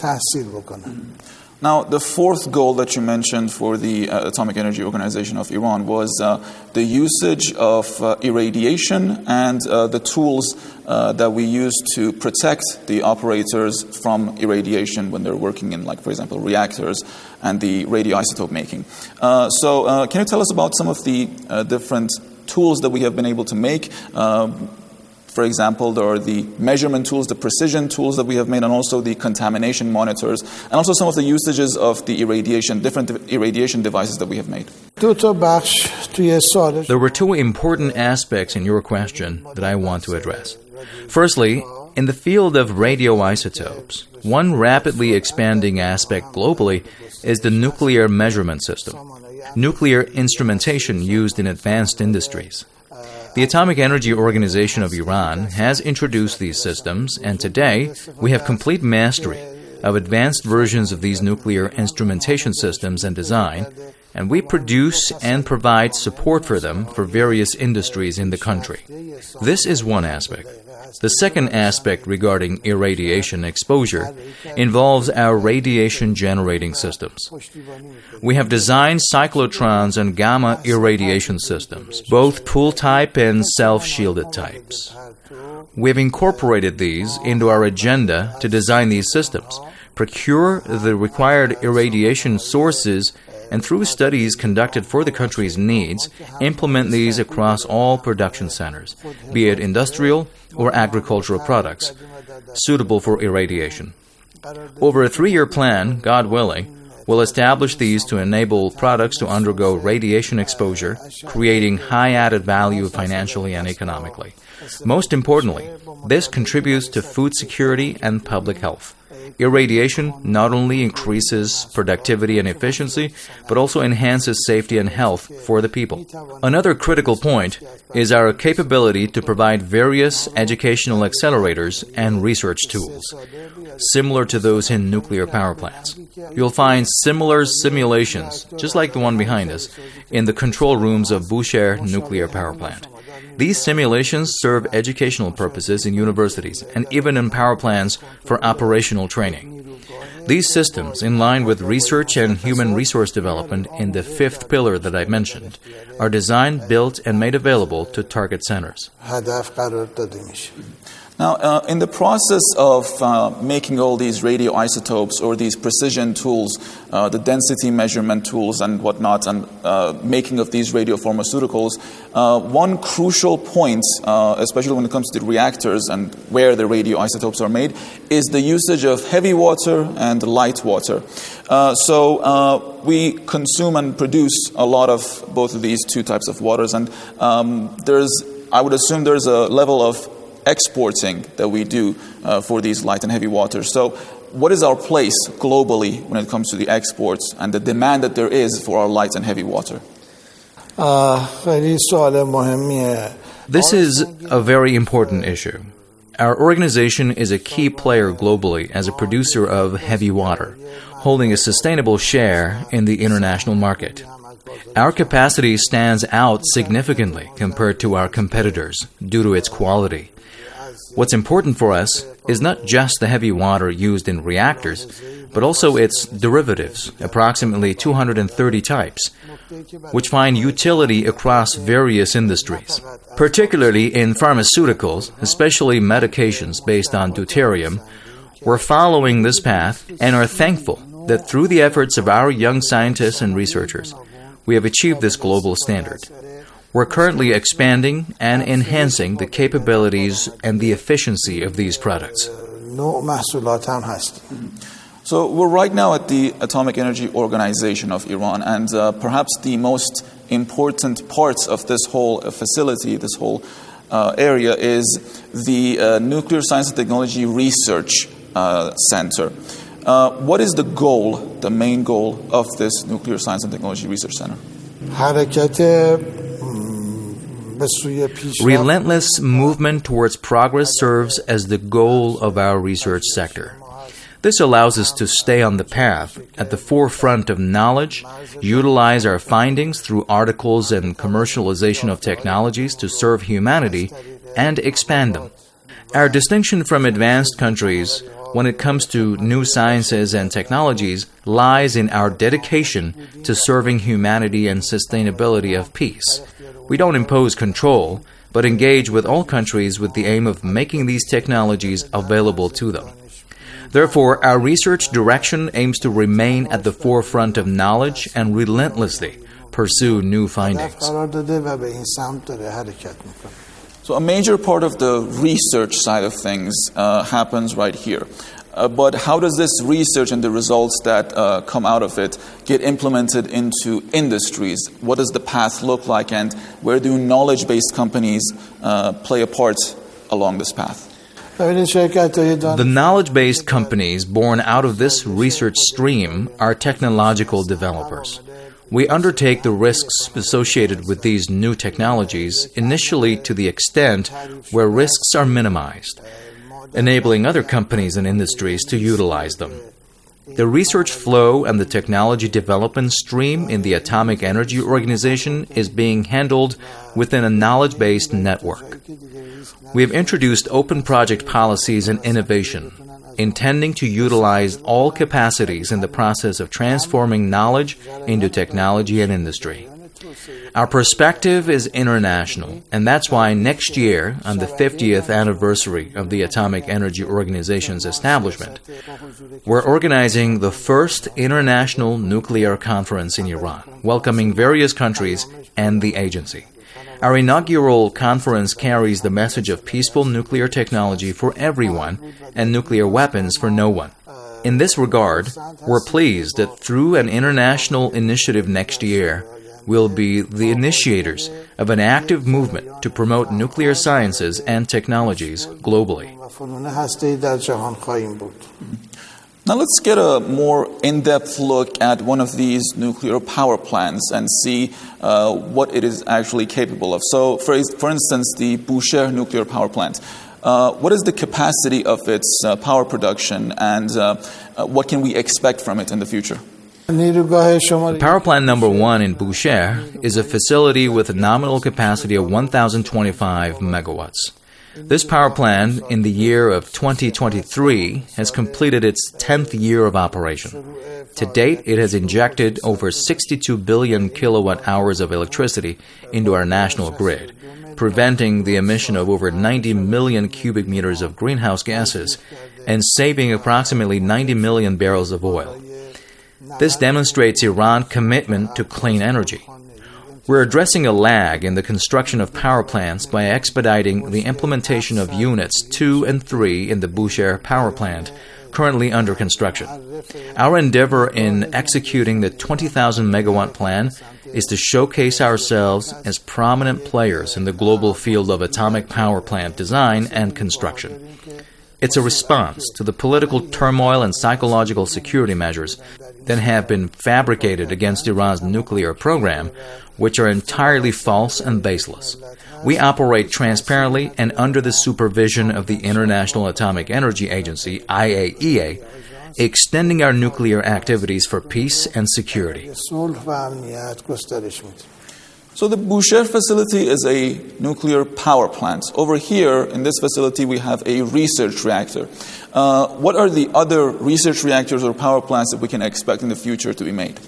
Now, the fourth goal that you mentioned for the Atomic Energy Organization of Iran was the usage of irradiation and the tools that we use to protect the operators from irradiation when they're working in, like, for example, reactors and the radioisotope making. So can you tell us about some of the different tools that we have been able to make? For example, there are the measurement tools, the precision tools that we have made, and also the contamination monitors, and also some of the usages of the irradiation, different irradiation devices that we have made. There were two important aspects in your question that I want to address. Firstly, in the field of radioisotopes, one rapidly expanding aspect globally is the nuclear measurement system, nuclear instrumentation used in advanced industries. The Atomic Energy Organization of Iran has introduced these systems, and today we have complete mastery of advanced versions of these nuclear instrumentation systems and design, and we produce and provide support for them for various industries in the country. This is one aspect. The second aspect regarding irradiation exposure involves our radiation generating systems. We have designed cyclotrons and gamma irradiation systems, both pool-type and self-shielded types. We have incorporated these into our agenda to design these systems, procure the required irradiation sources, and through studies conducted for the country's needs, implement these across all production centers, be it industrial or agricultural products, suitable for irradiation. Over a 3-year plan, God willing, we'll establish these to enable products to undergo radiation exposure, creating high added value financially and economically. Most importantly, this contributes to food security and public health. Irradiation not only increases productivity and efficiency, but also enhances safety and health for the people. Another critical point is our capability to provide various educational accelerators and research tools, similar to those in nuclear power plants. You'll find similar simulations, just like the one behind us, in the control rooms of Bushehr nuclear power plant. These simulations serve educational purposes in universities and even in power plants for operational training. These systems, in line with research and human resource development in the fifth pillar that I mentioned, are designed, built, and made available to target centers. Now, in the process of making all these radioisotopes or these precision tools, the density measurement tools and whatnot, and making of these radiopharmaceuticals, one crucial point, especially when it comes to the reactors and where the radioisotopes are made, is the usage of heavy water and light water. So we consume and produce a lot of both of these two types of waters, and I would assume there's a level of exporting that we do for these light and heavy waters. So what is our place globally when it comes to the exports and the demand that there is for our light and heavy water? This is a very important issue. Our organization is a key player globally as a producer of heavy water, holding a sustainable share in the international market. Our capacity stands out significantly compared to our competitors due to its quality. What's important for us is not just the heavy water used in reactors, but also its derivatives, approximately 230 types, which find utility across various industries. Particularly in pharmaceuticals, especially medications based on deuterium, we're following this path and are thankful that through the efforts of our young scientists and researchers, we have achieved this global standard. We're currently expanding and enhancing the capabilities and the efficiency of these products. So we're right now at the Atomic Energy Organization of Iran, and perhaps the most important parts of this whole facility, this whole area, is the Nuclear Science and Technology Research Center. What is the goal, the main goal of this Nuclear Science and Technology Research Center? Relentless movement towards progress serves as the goal of our research sector. This allows us to stay on the path, at the forefront of knowledge, utilize our findings through articles and commercialization of technologies to serve humanity, and expand them. Our distinction from advanced countries when it comes to new sciences and technologies lies in our dedication to serving humanity and sustainability of peace. We don't impose control, but engage with all countries with the aim of making these technologies available to them. Therefore, our research direction aims to remain at the forefront of knowledge and relentlessly pursue new findings. So a major part of the research side of things happens right here. But how does this research and the results that come out of it get implemented into industries? What does the path look like, and where do knowledge-based companies play a part along this path? The knowledge-based companies born out of this research stream are technological developers. We undertake the risks associated with these new technologies initially to the extent where risks are minimized, enabling other companies and industries to utilize them. The research flow and the technology development stream in the Atomic Energy Organization is being handled within a knowledge-based network. We have introduced open project policies and innovation, intending to utilize all capacities in the process of transforming knowledge into technology and industry. Our perspective is international, and that's why next year, on the 50th anniversary of the Atomic Energy Organization's establishment, we're organizing the first international nuclear conference in Iran, welcoming various countries and the agency. Our inaugural conference carries the message of peaceful nuclear technology for everyone and nuclear weapons for no one. In this regard, we're pleased that through an international initiative next year, we'll be the initiators of an active movement to promote nuclear sciences and technologies globally. Now let's get a more in-depth look at one of these nuclear power plants and see what it is actually capable of. So, for instance, the Bushehr nuclear power plant. What is the capacity of its power production, and what can we expect from it in the future? Power plant number 1 in Bushehr is a facility with a nominal capacity of 1,025 megawatts. This power plant, in the year of 2023, has completed its 10th year of operation. To date, it has injected over 62 billion kilowatt-hours of electricity into our national grid, preventing the emission of over 90 million cubic meters of greenhouse gases and saving approximately 90 million barrels of oil. This demonstrates Iran's commitment to clean energy. We're addressing a lag in the construction of power plants by expediting the implementation of Units 2 and 3 in the Bushehr power plant, currently under construction. Our endeavor in executing the 20,000 megawatt plan is to showcase ourselves as prominent players in the global field of atomic power plant design and construction. It's a response to the political turmoil and psychological security measures that have been fabricated against Iran's nuclear program, which are entirely false and baseless. We operate transparently and under the supervision of the International Atomic Energy Agency, IAEA, extending our nuclear activities for peace and security. So the Bushehr facility is a nuclear power plant. Over here, in this facility, we have a research reactor. What are the other research reactors or power plants that we can expect in the future to be made?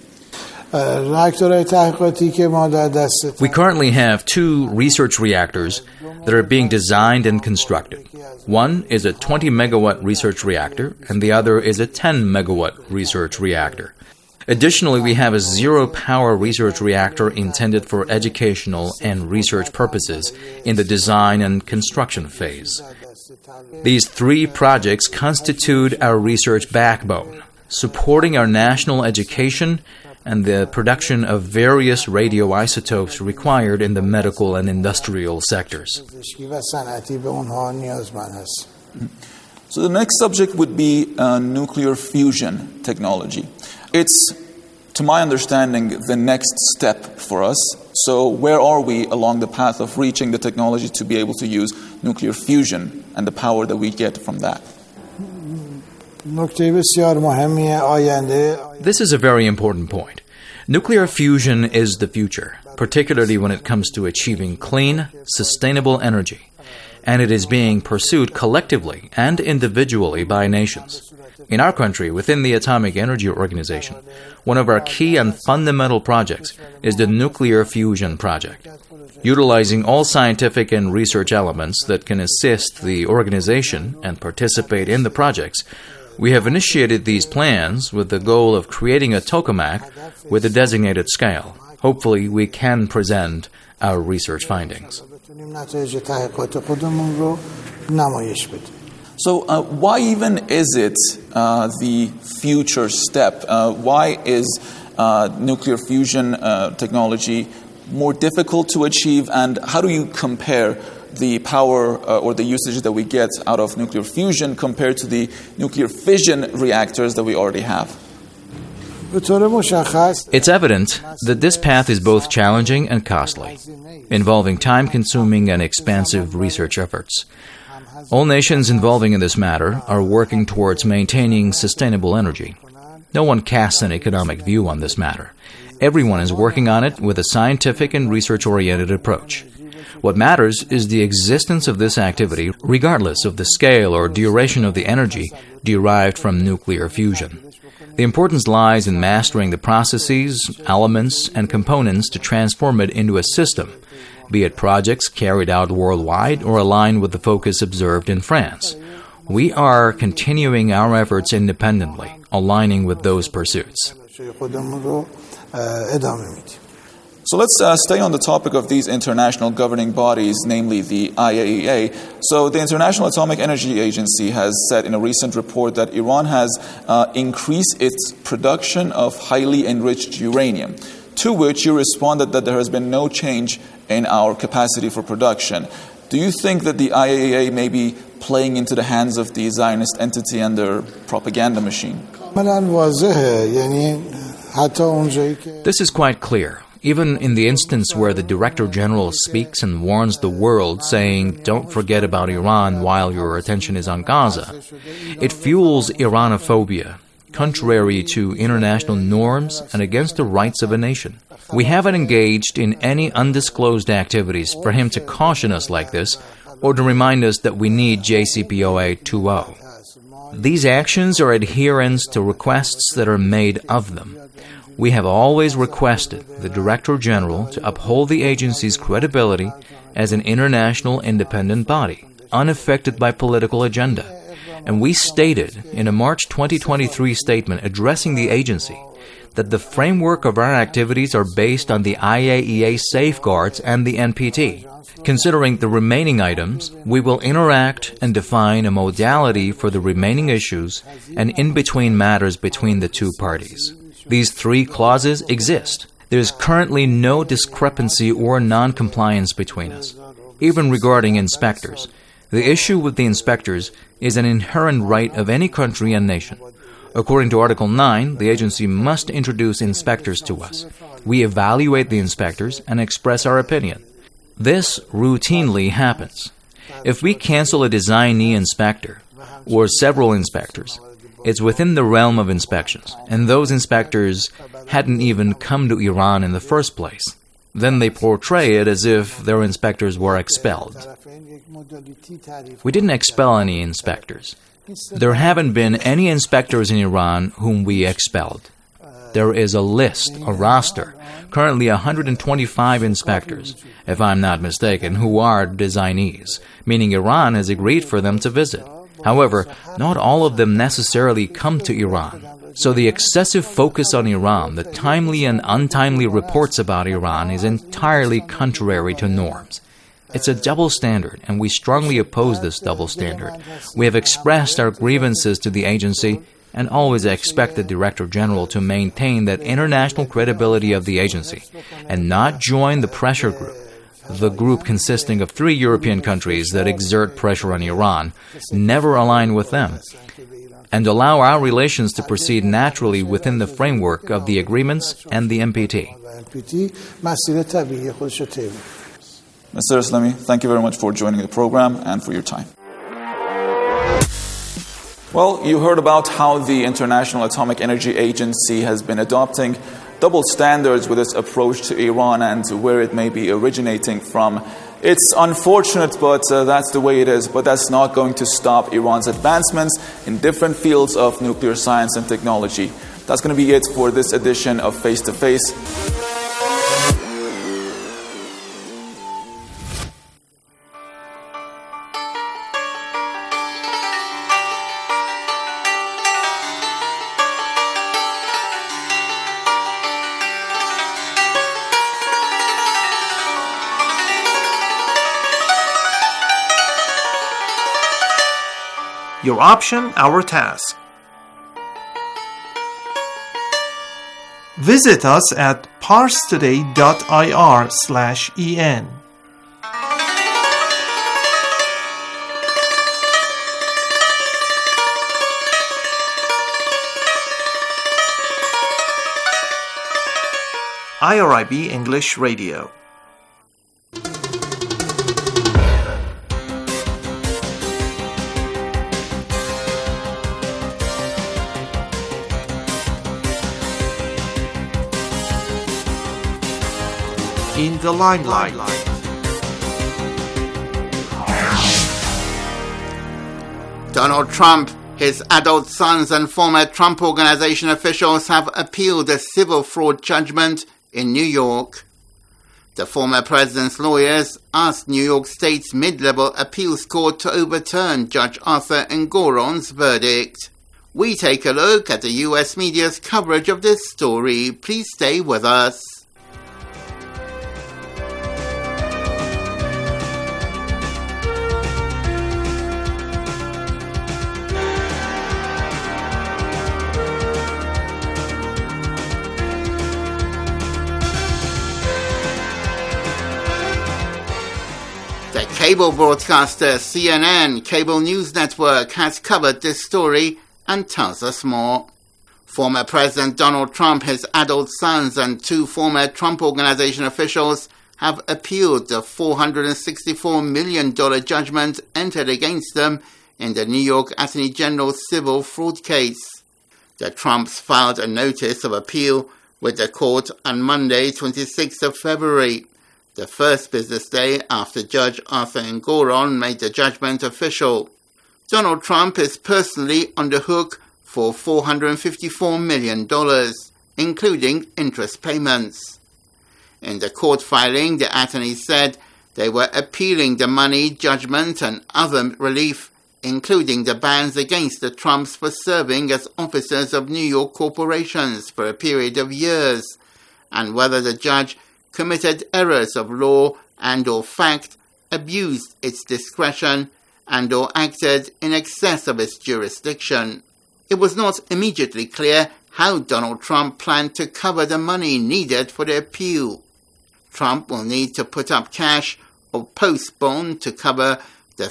We currently have 2 research reactors that are being designed and constructed. One is a 20 megawatt research reactor, and the other is a 10 megawatt research reactor. Additionally, we have a zero-power research reactor intended for educational and research purposes in the design and construction phase. These 3 projects constitute our research backbone, supporting our national education and the production of various radioisotopes required in the medical and industrial sectors. So the next subject would be nuclear fusion technology. It's, to my understanding, the next step for us. So where are we along the path of reaching the technology to be able to use nuclear fusion and the power that we get from that? This is a very important point. Nuclear fusion is the future, particularly when it comes to achieving clean, sustainable energy. And it is being pursued collectively and individually by nations. In our country, within the Atomic Energy Organization, one of our key and fundamental projects is the Nuclear Fusion Project. Utilizing all scientific and research elements that can assist the organization and participate in the projects, we have initiated these plans with the goal of creating a tokamak with a designated scale. Hopefully, we can present our research findings. So why even is it the future step? Why is nuclear fusion technology more difficult to achieve, and how do you compare the power or the usage that we get out of nuclear fusion compared to the nuclear fission reactors that we already have? It's evident that this path is both challenging and costly, involving time-consuming and expansive research efforts. All nations involving in this matter are working towards maintaining sustainable energy. No one casts an economic view on this matter. Everyone is working on it with a scientific and research-oriented approach. What matters is the existence of this activity, regardless of the scale or duration of the energy derived from nuclear fusion. The importance lies in mastering the processes, elements, and components to transform it into a system, be it projects carried out worldwide or aligned with the focus observed in France. We are continuing our efforts independently, aligning with those pursuits. So let's stay on the topic of these international governing bodies, namely the IAEA. So the International Atomic Energy Agency has said in a recent report that Iran has increased its production of highly enriched uranium, to which you responded that there has been no change in our capacity for production. Do you think that the IAEA may be playing into the hands of the Zionist entity and their propaganda machine? This is quite clear. Even in the instance where the Director General speaks and warns the world, saying, "Don't forget about Iran while your attention is on Gaza," it fuels Iranophobia, contrary to international norms and against the rights of a nation. We haven't engaged in any undisclosed activities for him to caution us like this or to remind us that we need JCPOA 2.0. These actions are adherence to requests that are made of them. We have always requested the Director General to uphold the agency's credibility as an international independent body, unaffected by political agenda. And we stated in a March 2023 statement addressing the agency that the framework of our activities are based on the IAEA safeguards and the NPT. Considering the remaining items, we will interact and define a modality for the remaining issues and in-between matters between the two parties. These three clauses exist. There is currently no discrepancy or non-compliance between us. Even regarding inspectors, the issue with the inspectors is an inherent right of any country and nation. According to Article 9, the agency must introduce inspectors to us. We evaluate the inspectors and express our opinion. This routinely happens. If we cancel a designee inspector or several inspectors, it's within the realm of inspections, and those inspectors hadn't even come to Iran in the first place. Then they portray it as if their inspectors were expelled. We didn't expel any inspectors. There haven't been any inspectors in Iran whom we expelled. There is a list, a roster, currently 125 inspectors, if I'm not mistaken, who are designees, meaning Iran has agreed for them to visit. However, not all of them necessarily come to Iran. So the excessive focus on Iran, the timely and untimely reports about Iran, is entirely contrary to norms. It's a double standard, and we strongly oppose this double standard. We have expressed our grievances to the agency, and always expect the Director General to maintain that international credibility of the agency and not join the pressure group, the group consisting of 3 European countries that exert pressure on Iran, never align with them, and allow our relations to proceed naturally within the framework of the agreements and the NPT. Mr. Islami, thank you very much for joining the program and for your time. Well, you heard about how the International Atomic Energy Agency has been adopting double standards with its approach to Iran and where it may be originating from. It's unfortunate, but that's the way it is. But that's not going to stop Iran's advancements in different fields of nuclear science and technology. That's going to be it for this edition of Face to Face. Your option, our task. Visit us at parstoday.ir/en. IRIB English Radio. In the limelight. Donald Trump, his adult sons and former Trump Organization officials have appealed a civil fraud judgment in New York. The former president's lawyers asked New York State's mid-level appeals court to overturn Judge Arthur Engoron's verdict. We take a look at the U.S. media's coverage of this story. Please stay with us. Cable broadcaster CNN Cable News Network has covered this story and tells us more. Former President Donald Trump, his adult sons, and 2 former Trump Organization officials have appealed the $464 million judgment entered against them in the New York Attorney General's civil fraud case. The Trumps filed a notice of appeal with the court on Monday, 26th of February. The first business day after Judge Arthur Engoron made the judgment official. Donald Trump is personally on the hook for $454 million, including interest payments. In the court filing, the attorney said they were appealing the money, judgment, and other relief, including the bans against the Trumps for serving as officers of New York corporations for a period of years, and whether the judge committed errors of law and or fact, abused its discretion, and or acted in excess of its jurisdiction. It was not immediately clear how Donald Trump planned to cover the money needed for the appeal. Trump will need to put up cash or post bond to cover the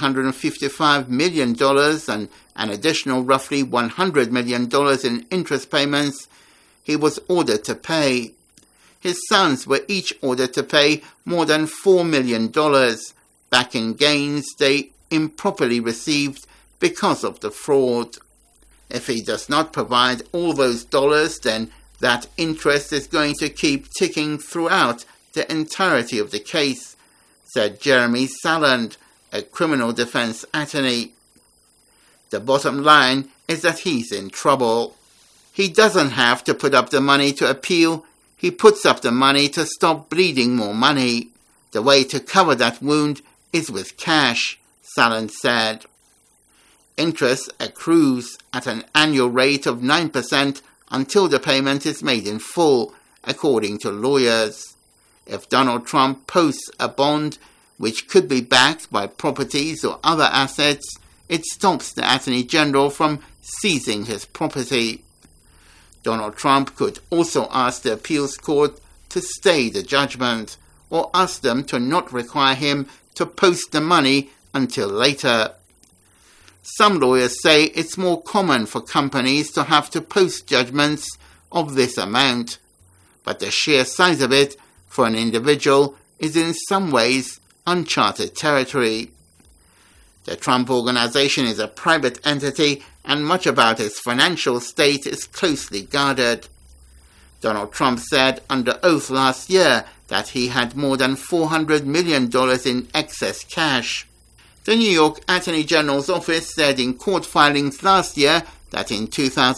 $355 million and an additional roughly $100 million in interest payments he was ordered to pay. His sons were each ordered to pay more than $4 million back in gains they improperly received because of the fraud. If he does not provide all those dollars, then that interest is going to keep ticking throughout the entirety of the case, said Jeremy Saland, a criminal defense attorney. The bottom line is that he's in trouble. He doesn't have to put up the money to appeal. He puts up the money to stop bleeding more money. The way to cover that wound is with cash, Saland said. Interest accrues at an annual rate of 9% until the payment is made in full, according to lawyers. If Donald Trump posts a bond, which could be backed by properties or other assets, it stops the Attorney General from seizing his property. Donald Trump could also ask the appeals court to stay the judgment, or ask them to not require him to post the money until later. Some lawyers say it's more common for companies to have to post judgments of this amount, but the sheer size of it for an individual is in some ways uncharted territory. The Trump Organization is a private entity, and much about its financial state is closely guarded. Donald Trump said under oath last year that he had more than $400 million in excess cash. The New York Attorney General's office said in court filings last year that in 2000